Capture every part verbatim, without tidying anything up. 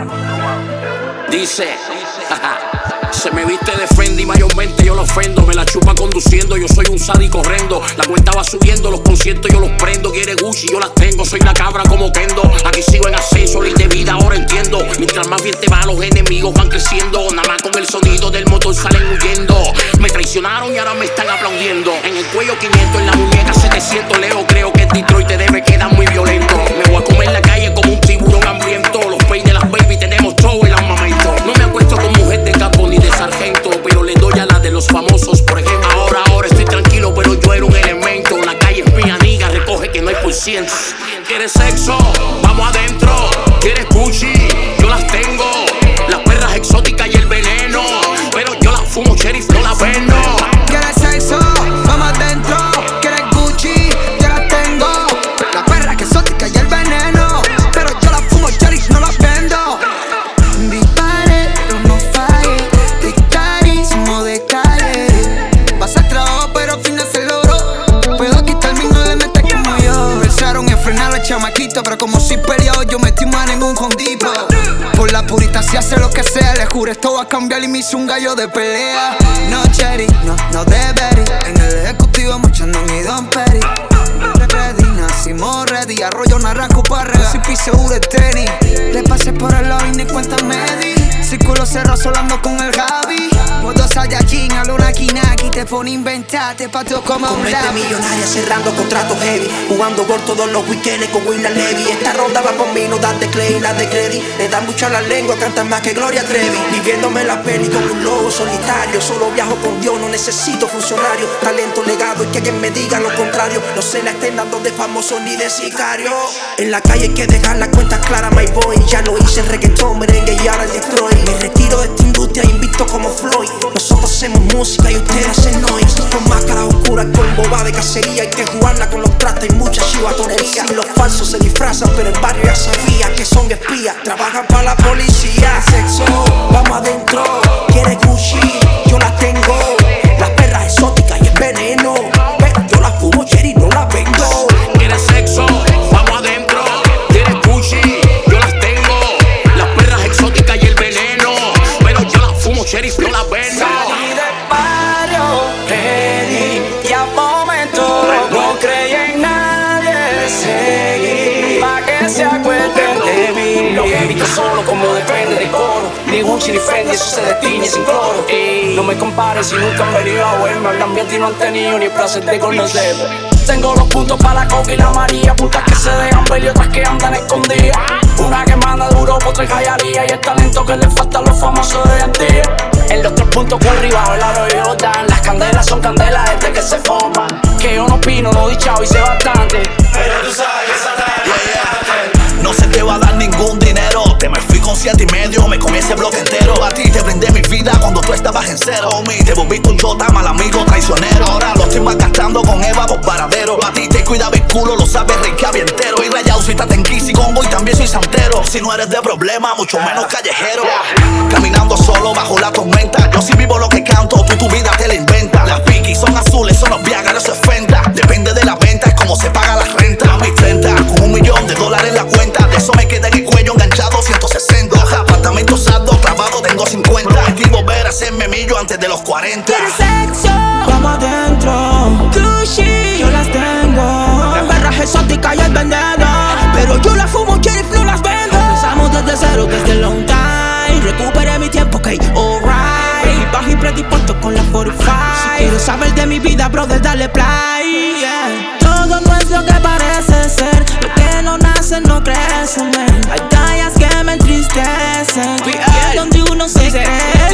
Dice, se me viste de Fendi, mayormente yo lo ofendo. Me la chupa conduciendo, yo soy un sádico horrendo. La cuenta va subiendo, los conciertos yo los prendo. Quiere Gucci, yo las tengo, soy la cabra como Kendo. Aquí sigo en ascenso, ley de vida, ahora entiendo. Mientras más bien te va, los enemigos van creciendo. Nada más con el sonido del motor salen huyendo. Me traicionaron y ahora me están aplaudiendo. En el cuello quinientos, en la muñeca setecientos. Leo, creo que Detroit te debe quedar muy violento. Me voy a comer la calle como un tiburón hambriento. Los pay de las baby tenemos todo el armamento. No me acuesto con mujer de capo ni de sargento, pero le doy a la de los famosos, por ejemplo. Ahora, ahora estoy tranquilo, pero yo era un elemento. La calle es mía, amiga, recoge que no hay por ciento. ¿Quieres sexo? Vamos adentro. ¿Quieres Gucci? Yo las tengo. Las perras exóticas y el veneno, pero yo las fumo, sheriff, no las vendo. ¿Quieres sexo? Vamos adentro. ¿Quieres Gucci? Yo las tengo. Las perras exóticas y el veneno, pero yo las fumo, sheriff, no las vendo. Dispare, pero no falle. Dictarismo de calle. Pasa el trabajo, pero al final se logró. Puedo quitarme y no le metes como yo. Pensaron en frenar al chamaquito, pero como soy peleado, yo metí mano en un hondipo. Por la purita se hace lo que sea. Le juro esto va a cambiar y me hice un gallo de pelea. No cherry, no, no debería. En el ejecutivo muchando mi Don Perry. Ready, nacimos ready. Arroyo naranjo para yo si pise seguro el tenis. Le pasé por el lado y ni cuenta me di. Círculo cerrado solando con el Javi. Modo Saiyajin, a Luna Kinaki. Te pone a inventarte pa' todo como un mente millonaria cerrando contratos heavy. Jugando gol todos los weekends con William Levy. Esta ronda va por mí, no dan de clay, la de credit. Le dan mucho a la lengua, cantan más que Gloria Trevi. Viviéndome la peli como un lobo solitario. Solo viajo con Dios, no necesito funcionario. Talento legado y que alguien me diga lo contrario. No se la estén dando de famoso ni de sicario. En la calle hay que dejar las cuentas claras, my boy. Ya lo hice en reggaetón, merengue y ahora el Detroit. Me retiro de esta industria invicto como Floyd. Nosotros hacemos música y ustedes hacen noise. Con máscaras oscuras, con boba de cacería. Hay que jugarla con los trastes y mucha chivatonería. Y los falsos se disfrazan, pero el barrio ya sabía que son espías. Trabajan para la policía. Sexo, vamos adentro. ¿Quieres Gucci? Yo las tengo. Las perras exóticas y el veneno, pero yo las fumo, cherry, no las vendo. ¿Quieres sexo? Vamos adentro. ¿Quieres Gucci? Yo las tengo. Las perras exóticas y el veneno, pero yo las fumo, sheriff, no las vendo. Salí del barrio, ready, y al momento no creí en nadie, seguí pa' que se acuerden de mí. Lo que he visto solo como depende del coro. Ni Gucci ni Fendi, eso se destiñe sin cloro. Ey, no me compares si nunca han venido a verme. Hablan bien y no han tenido ni el placer de conocerme. Tengo los puntos para la coca y la María. Putas que se dejan ver y otras que andan escondidas. Una que manda duro por tres gallerías. Y el talento que le falta a los famosos de hoy en día. En los tres puntos Curry bajo el arroyo dan. Las candelas son candelas desde que se forman. Que yo no opino, no dichao y sé bastante. Pero tú sabes que esa tarde no se te va a dar ningún dinero. Te me fui con siete y medio, me comí ese bloque entero. A ti te brindé mi vida cuando tú estabas en cero. Homie, te volviste un chota, mal amigo, traicionero. Ahora lo estoy malgastando con Eva por paradero. A ti te cuidaba el culo, lo sabes, Ricky entero. Y rayado soy Tatenquis y Congo y también soy santero. Si no eres de problema, mucho menos callejero. Caminando solo bajo la tormenta. Yo sí vivo lo que canto, tú tu vida te la inventas. Las Piki son azules, son los Viagra, eso es Fenta. Depende de la venta, es como se paga la renta. A mis treinta, con un millón de dólares en la cuenta. De eso me queda en el cuello enganchado ciento sesenta. Apartamento saldo, clavado tengo cincuenta. Activo ver hacerme millo antes de los cuarenta. ¿Quieres sexo? Vamos adentro. Gucci, yo las tengo. Las perras exóticas y el veneno, pero yo las fumo, sheriff, no las vendo. Empezamos desde cero, desde long time. Recuperé mi tiempo, ok, alright. Bajo y predispuesto con la cuarenta y cinco. Si quieres saber de mi vida, brother, dale play, yeah. Todo no es lo que parece ser. Lo que no nace no crece, man. Hay tallas que me entristecen. Y es donde uno se crece.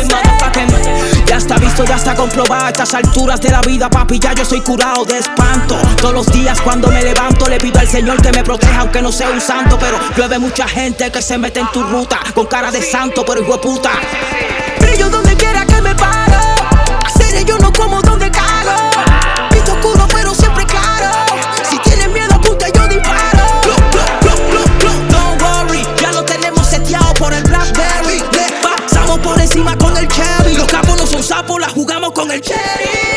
Ya está visto, ya está comprobado. A estas alturas de la vida, papi, ya yo soy curado de espanto. Todos los días cuando me levanto le pido al Señor que me proteja, aunque no sea un santo. Pero llueve mucha gente que se mete en tu ruta con cara de santo, pero hijo de puta. Brillo donde quiera que me paro. Hacer yo no como donde cago. Visto oscuro pero siempre claro. Si tienes miedo apunta yo disparo. Don't worry, ya lo tenemos seteado por el Blackberry. Le pasamos por encima con el Chevy. Los capos no son sapos, la jugamos con el Cherry.